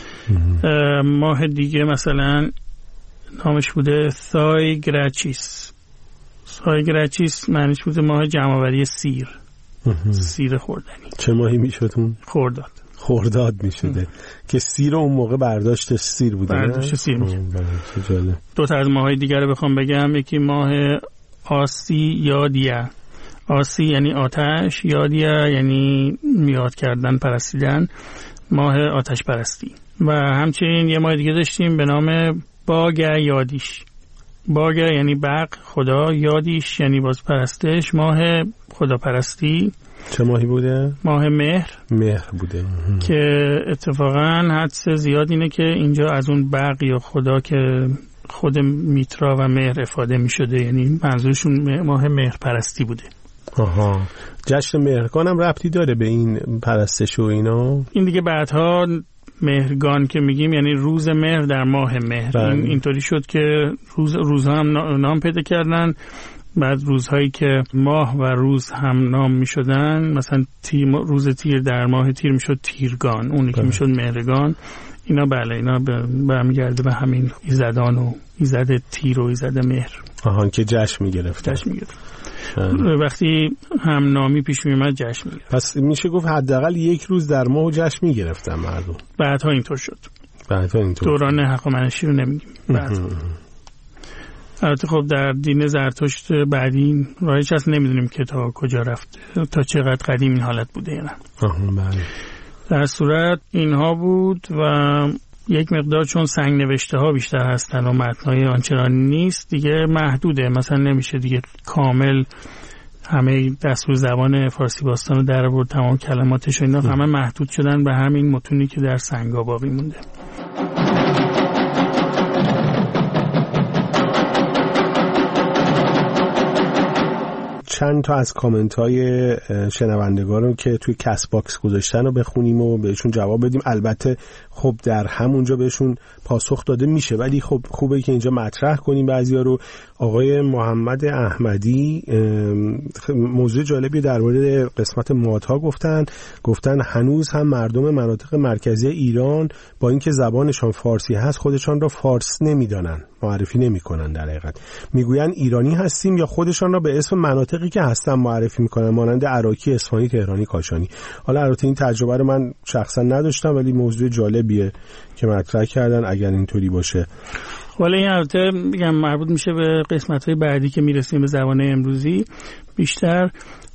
ماه دیگه مثلا نامش بوده سایگرچیس. سایگرچیس معنیش بوده ماه جمع‌آوری سیر. سیر خوردنی. چه ماهی میشد اون؟ خرداد. خرداد میشده که سیر اون موقع برداشت سیر بوده. برداشت سیر میشه. چه جالب. 2 تا از ماهای دیگر رو بخوام بگم، یکی ماه آسی یا دیه. آسی یعنی آتش، یادیه یعنی یاد کردن، پرستیدن، ماه آتش پرستی. و همچنین یه ماه دیگه داشتیم به نام باگه یادیش. باگه یعنی بق خدا، یادیش یعنی باز پرستش، ماه خدا پرستی. چه ماهی بوده؟ ماه مهر. مهر بوده که اتفاقا حدس زیاد اینه که اینجا از اون بق یا خدا که خود میترا و مهر افاده می شده، یعنی منظورشون ماه مهر پرستی بوده. آها. جشن مهرگان هم ربطی داره به این پرستش و اینا؟ این دیگه بعدها مهرگان که میگیم یعنی روز مهر در ماه مهر. اینطوری شد که روزها هم نام پیدا کردن. بعد روزهایی که ماه و روز هم نام میشدن، مثلا روز تیر در ماه تیر میشد تیرگان، اونی که میشد مهرگان. اینا بله اینا برمیگرده به همین ایزدان و ایزد تیر و ایزد مهر. آها که جشن میگرفت. وقتی هم نامی پیش میومد جشن میگرفت. پس میشه گفت حداقل یک روز در ماه جشن میگرفتن مردم. بعدها اینطور شد. دوران هخامنشی رو نمیگیم. البته خب در دین زرتشت بعدی رایج هست، نمیدونیم که تا کجا رفته، تا چقدر قدیم این حالت بوده یا نه. در صورت اینها بود و یک مقدار چون سنگ نوشته ها بیشتر هستن و متنای آنچنان نیست دیگه محدوده. مثلا نمیشه دیگه کامل همه دستور زبان فارسی باستان رو در آورد، تمام کلماتش و اینا همه محدود شدن به همین متونی که در سنگا باقی مونده. چند تا از کامنت های شنوندگان رو که توی کست باکس گذاشتن رو بخونیم و بهشون جواب بدیم. البته خب در همونجا بهشون پاسخ داده میشه، ولی خب خوبه که اینجا مطرح کنیم بعضیا رو. آقای محمد احمدی موضوع جالبی در مورد قسمت مادها گفتن هنوز هم مردم مناطق مرکزی ایران با اینکه زبانشان فارسی هست خودشان را فارس نمیدانن، معرفی نمیکنن. در حقیقت میگوین ایرانی هستیم یا خودشان را به اسم مناطقی که هستن معرفی میکنن، مانند عراقی، اصفهانی، تهرانی، کاشانی. حالا البته این تجربه رو من شخصا نداشتم، ولی موضوع جالبیه که مطرح کردن اگر اینطوری باشه. ولی این البته میگم مربوط میشه به قسمت‌های بعدی که میرسیم به زبان امروزی. بیشتر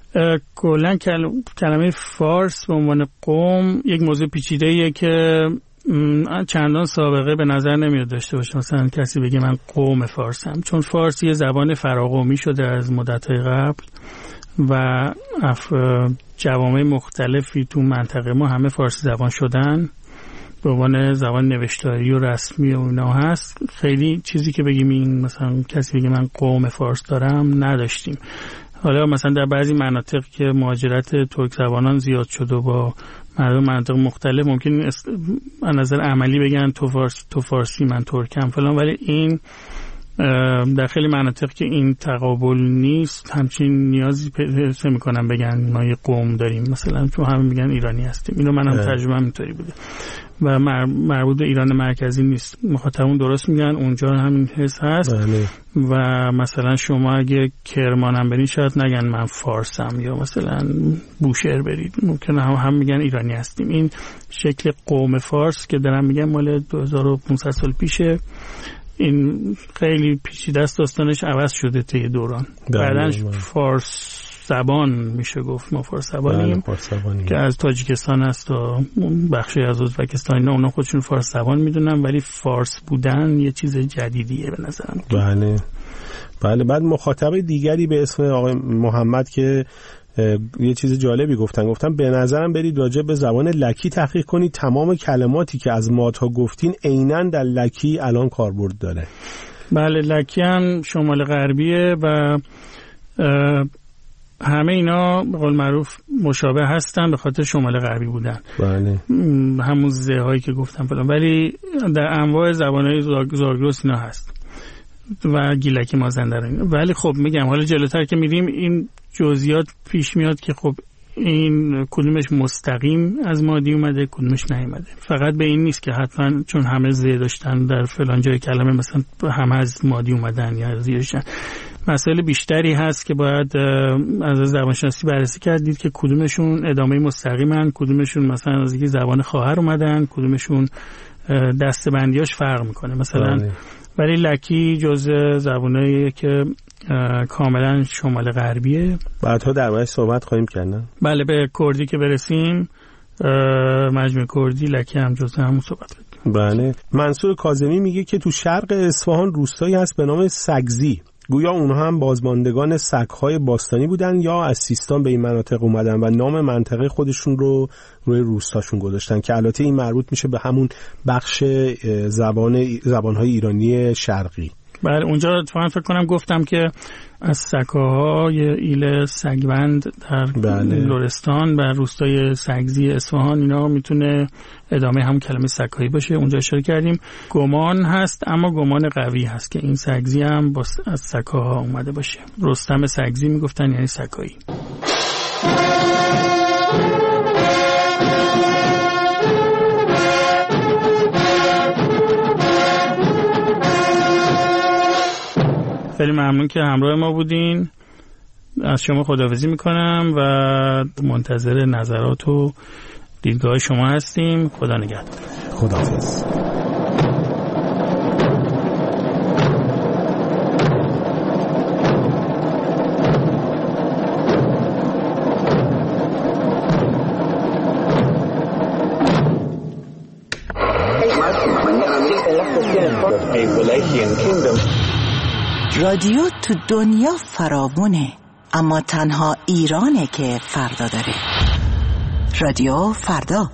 کلا کلمه فارس به عنوان قوم یک موضوع پیچیده‌ایه که چندان سابقه به نظر نمیاد داشته باشه. مثلا کسی بگه من قوم فارسم، چون فارس یه زبان فراقومی شده از مدت‌های قبل و جوامع مختلفی تو منطقه ما همه فارسی زبان شدن، به عنوان زبان نوشتاری و رسمی و اینا هست. خیلی چیزی که بگیم این مثلا کسی بگه من قوم فارس دارم نداشتیم. حالا مثلا در بعضی مناطق که مهاجرت ترک زبانان زیاد شد و با مردم مناطق مختلف ممکن از نظر عملی بگن تو فارسی من ترکم فلان، ولی این در خیلی مناطق که این تقابل نیست همچین نیازی پیدا میکنن بگن ما یه قوم داریم، مثلا چون همه میگن ایرانی هستیم. اینو منم ترجمه اینطوری بوده و مربوط به ایران مرکزی نیست. مخاطبون درست میگن اونجا همین حس هست. و مثلا شما اگه کرمانم برید شاید نگن من فارسم، یا مثلا بوشهر برید ممکنه هم میگن ایرانی هستیم. این شکل قوم فارس که دارم میگم مال 2500 سال پیشه. این خیلی پیچیده است، داستانش عوض شده طی دوران. بعدن فارس زبان میشه گفت، ما فارس زبانیم که از تاجیکستان هست تا بخشی از ازبکستان، اینا اونا خودشون فارس زبان میدونن، ولی فارس بودن یه چیز جدیدیه به نظرم. بله. بعد مخاطب دیگری به اسم آقای محمد که یه چیز جالبی گفتن به نظرم برید راجع به زبان لکی تحقیق کنید، تمام کلماتی که از ماها گفتین عیناً در لکی الان کاربرد داره. بله، لکی هم شمال غربیه و همه اینا به قول معروف مشابه هستن به خاطر شمال غربی بودن. بله. همون زه هایی که گفتم فلان، ولی در انواع زبان‌های زاگرس اینا هست و گیلکی مازندرانی. ولی خب میگم حالا جلوتر که میریم این جزئیات پیش میاد که خب این کدومش مستقیم از مادی اومده کدومش نیومده. فقط به این نیست که حتما چون همه زه داشتن در فلان جای کلمه مثلا همه از مادی اومدن یا زیرشن. مسائل بیشتری هست که باید از زبانشناسی بررسی کردید که کدومشون ادامه مستقیمن، کدومشون مثلا از یک زبان خواهر اومدن، کدومشون دسته‌بندیاش فرق میکنه مثلا. ولی لکی جزء زبانایی که کاملا شمال غربیه. بعدها درباره‌اش صحبت خواهیم کرد. بله، به کردی که برسیم مجموعه کردی لکی هم جزء همون صحبت کنیم. بله. منصور کاظمی میگه که تو شرق اصفهان روستایی هست به نام سگزی، گویا اونها هم بازماندگان سگ‌های باستانی بودن یا از سیستان به این مناطق اومدن و نام منطقه خودشون رو روی روستاشون گذاشتن که البته این مربوط میشه به همون بخش زبان‌های ایرانی شرقی. بله، اونجا اتفاقا فکر کنم گفتم که از سکاهای ایل سگوند در لرستان و روستای سگزی اصفهان اینا میتونه ادامه هم کلمه سکایی باشه. اونجا اشاره کردیم. گمان هست اما گمان قوی هست که این سگزی هم از سکاها اومده باشه. رستم سگزی میگفتن یعنی سکایی. خیلی ممنون که همراه ما بودین. از شما خداحافظی میکنم و منتظر نظرات و دیدگاه شما هستیم. خدا نگهدار. خداحافظ. رادیو تو دنیا فراوونه، اما تنها ایرانه که فردا داره. رادیو فردا.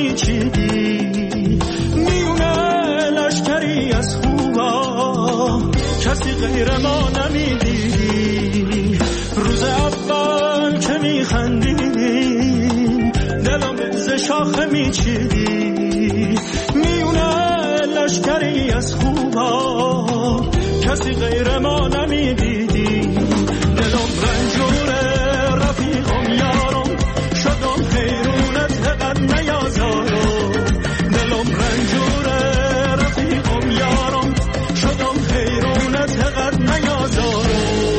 میچیدی میونه لشکری از خوبا کسی غیر ما نمیدیدی روز اول که میخندیدی دلم ز شاخه میچیدی میونه لشکری از خوبا کسی غیر ما نمیدیدی دلم رنجوره رفیقم یارم شدم حیرونت قد نیازارم دلم رنجوره رفیقم یارم شدم حیرونت قد نیازارم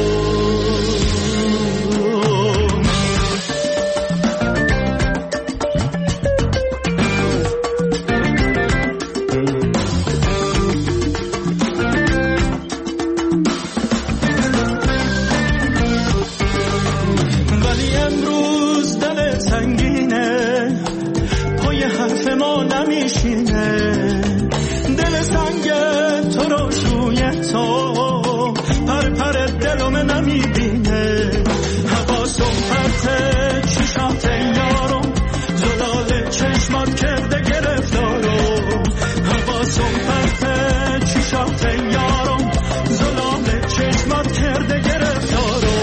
دل سنگ تو رو شوی تو پر پر دلم نمیبینه حواسم پرته چشات یارم زلال چشمات کرده گرفتارم حواسم پرته چشات یارم زلال چشمات کرده گرفتارم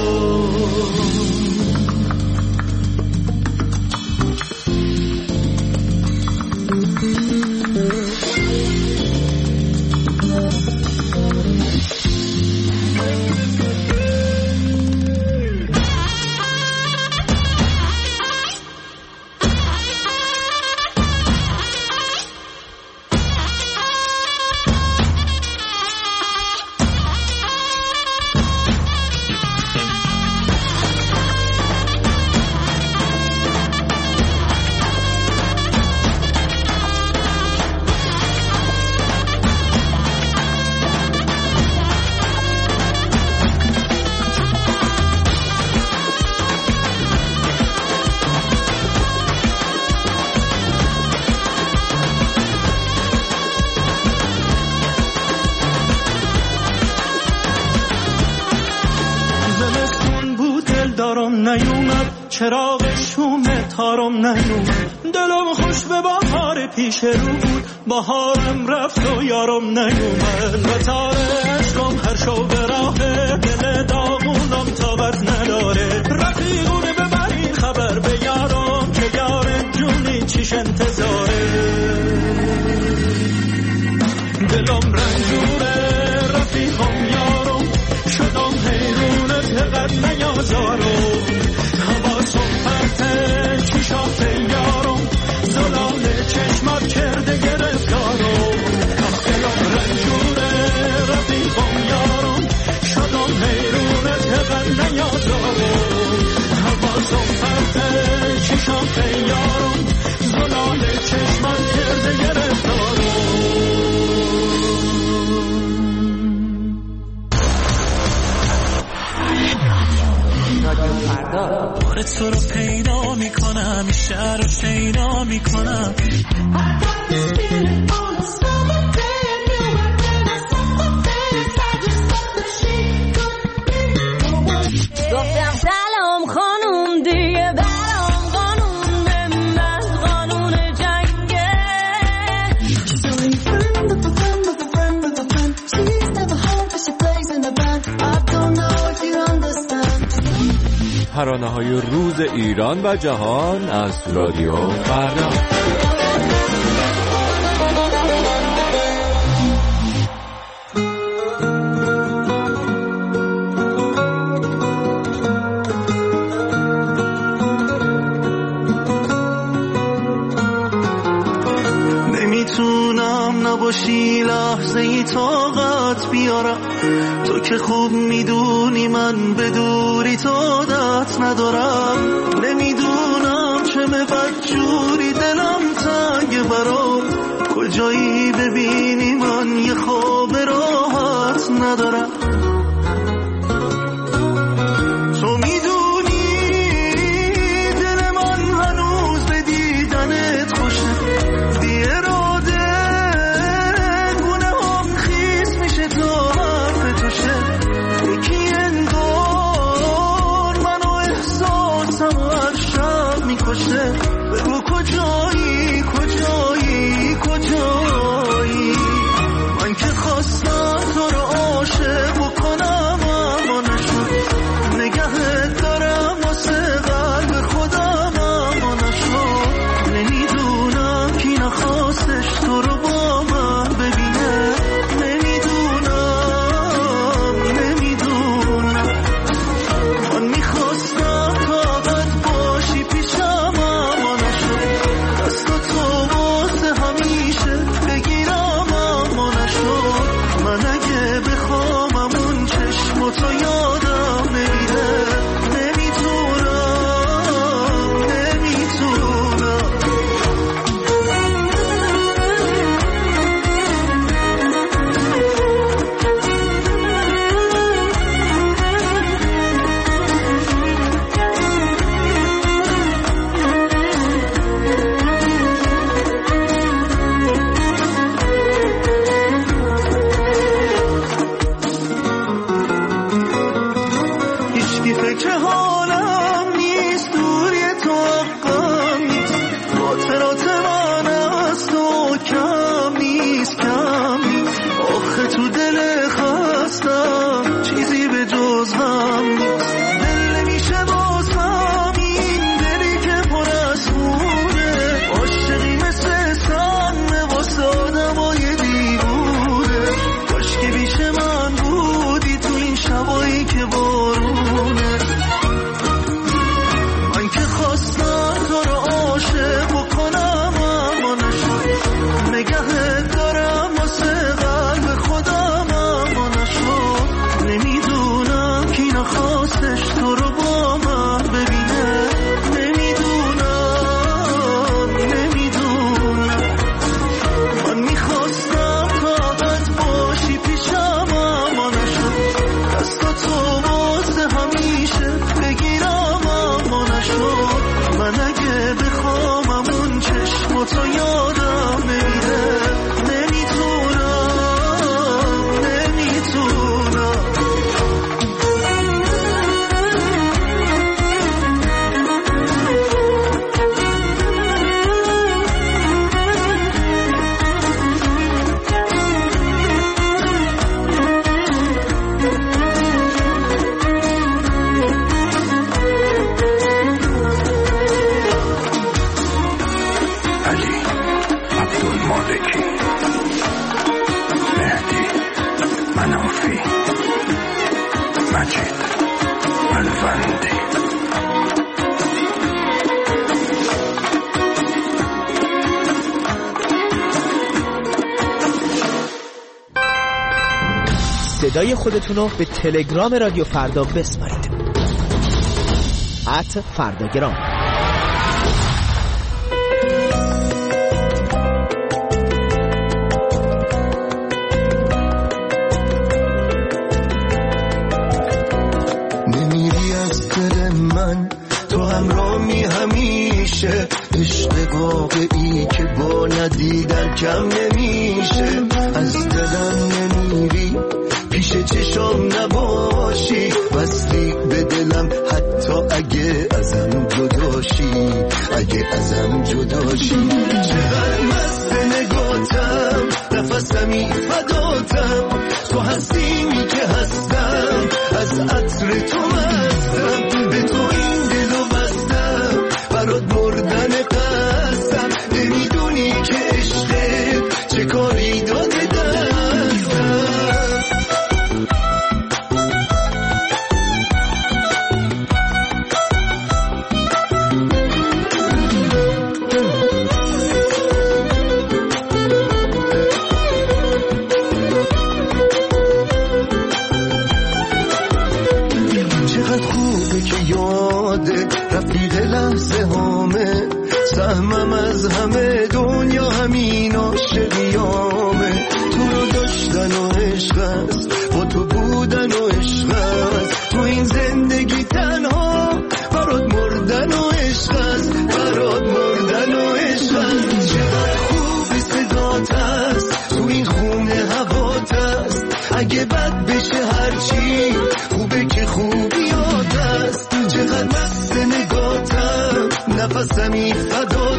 چراغ شوم تارم نیومد دلم خوش به بهار پیش رو بود بهارم رفت و یارم نیومد و تار عشقم هر شو به راه دل داغونم تابت نداره رفیقونه ببرین خبر به یارم که یار جونی چیش انتظاره دلم رنجوره رفیقم یارم شدم حیرونت قد نیازارم چشات یارم زلال چشمات کرده گرفتارم دلم رنجوره رفیقم یارم شدم حیرونت قد نیازارم حواسم پرته چشات یارم زلال چشمات کرده گرفتارم بار تو رو پیدا میکنم این شهر رو شیدا میکنم گفتم سلام خانوم دیگه برام قانون به من قانون جنگه ترانه‌های روز ایران و جهان از رادیو فردا. نمیتونم نباشی لحظه ای طاقت بیارم تو که خوب میدونی من به دوری تو عادت ندارم نمیدونم چه بدجوری دلم تنگ برام کجایی ببینی من یه خواب راحت ندارم تو میدونی دل من هنوز به دیدنت خوشه بی اراده گونه هم خیس میشه تا حرف توشه یکی انگار منو احساسم و هر شب میکشه بگو کجایی کجایی کجایی، من که خواستم تو رو عاشق بکنم اما نشد، نگهت دارم واسه قلب خودم اما نشد، نمیدونم کی نخواستش تو رو با من ببینه، نمیدونم من میخواستم طاقت باشی پیشم اما نشد، دست تو واسه همیشه بگیرم اما نشد، من اگه بخوام اون چشم تو یادم نمیره، فکر حالم نیست، دوری تو حقم نیست، خاطرات من از تو کم نیست آخه تو دل خستم چیزی به جز غم نیست، دل نمیشه بازم این دلی که پر از خونه، عاشقی مثل سم واسه آدمای دیوونه، کاش که بیش من بودی تو این شبایی که بارونه، من که خواستم تو رو عاشق بکنم اما نشد، نگهت دارم واسه قلب خودم اما نشد، نمیدونم کی نخواستش تو رو با من ببینه، نمیدونم من میخواستم طاقت باشی پیشم اما نشد، دست تو واسه همیشه بگیرم اما نشد، من اگه بخوام اون چشم تو یادم نمیره، صدای خودتون رو به تلگرام رادیو فردا بسپارید. @فرداگرام. نمیری از دل من، تو همراهی همیشه، عشق واقعی که با ندیدن کم نمیشه، از دلم نمیری، پیش چشام نباشی، وصلی به دلم حتی اگه ازم جداشی، چقدر مست نگاتم، نفسمی فداتم، تو هستیمی که هستم، از عطر تو مستم، به تو این دلو بستم، برات مردن قصدم، نمیدونی که عشقت چه کاری داده دستم. رفیق لحظه هامه، سهمم از همه دنیا همین عاشقیامه، تو رو داشتن و عشق است، با تو بودن و عشق است، تو این زندگی تنها برات مردن و عشق است، برات مردن و عشق است، چقدر خوبی صدات است، تو این خونه هوات است، اگه بد بشه هرچی خوبه که خوبیات است، چقدر مست نگاتم، نفسمی فدا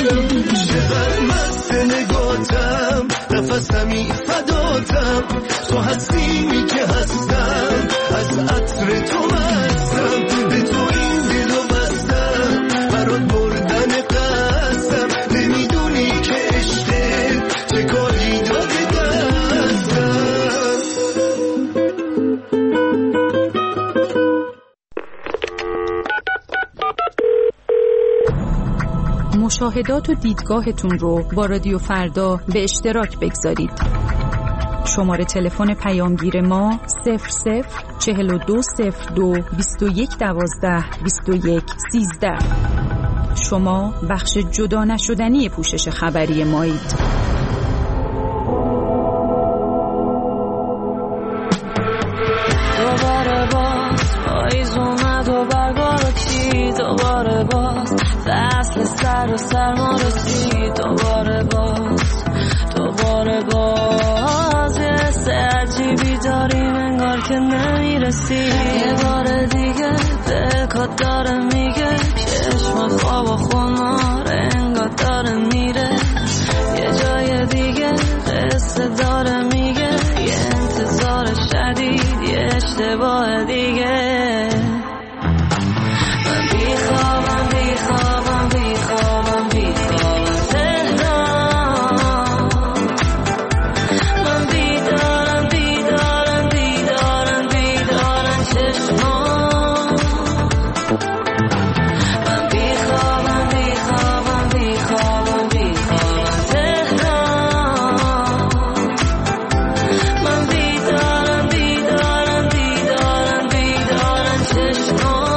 چقدر مست نگاتم نفسمی فداتم تو هستیمی که هستم از عطر تو مستم به تو این دلو بستم برات بردن قسم نمیدونی که عشقه چه کاری داده دستم. مشاهدات و دیدگاهتون رو با رادیو فردا به اشتراک بگذارید. شماره تلفن پیامگیر ما 00420221122113. شما بخش جدا نشدنی پوشش خبری مایید. دوباره باز پاییز اومد و برگا رو چید، دوباره باز فصل سر و سرما رسید، دوباره باز یه حس عجیبی داریم انگار که نمیرسی. یه بار دیگه دلکات داره میگه چشم خواب و خمار انگار داره میره. یه جای دیگه قصه داره میگه یه انتظار شدید یه اشتباه دیگه. من بیخوابم بیخوابم بیخوابم بیخوابم تهران. من بیدارم بیدارم بیدارم بیدارم چشمان. من بیخوابم بیخوابم بیخوابم بیخوابم تهران. من بیدارم بیدارم بیدارم بیدارم چشمان.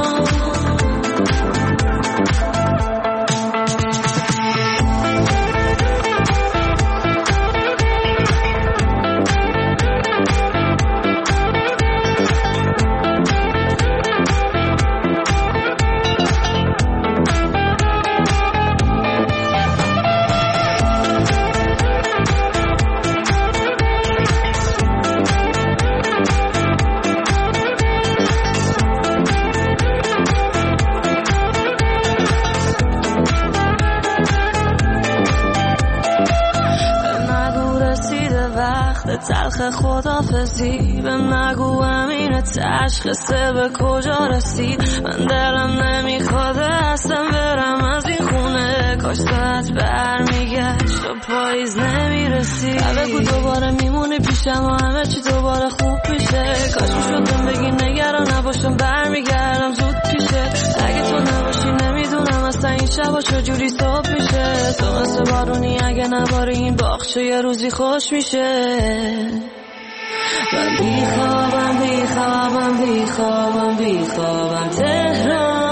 تلخ خدافزی به نگو امین تشخصه به کجا رسید. من دلم نمیخواد اصلا برم از این خونه، کاش ساعت برمیگشت و پاییز نمیرسید. بگو دوباره میمونه پیشم و همه چی دوباره خوب میشه. کاش میشدم بگی نگران نباشم برمیگردم زود پیشه. اگه تو نباشی نمیدونم اصلا این شبا چجوری صبح میشه. تو مثل بارونی اگه نباری این باغچه یه روزی خوش میشه. من بیخوابم بیخوابم بیخوابم بیخوابم تهران.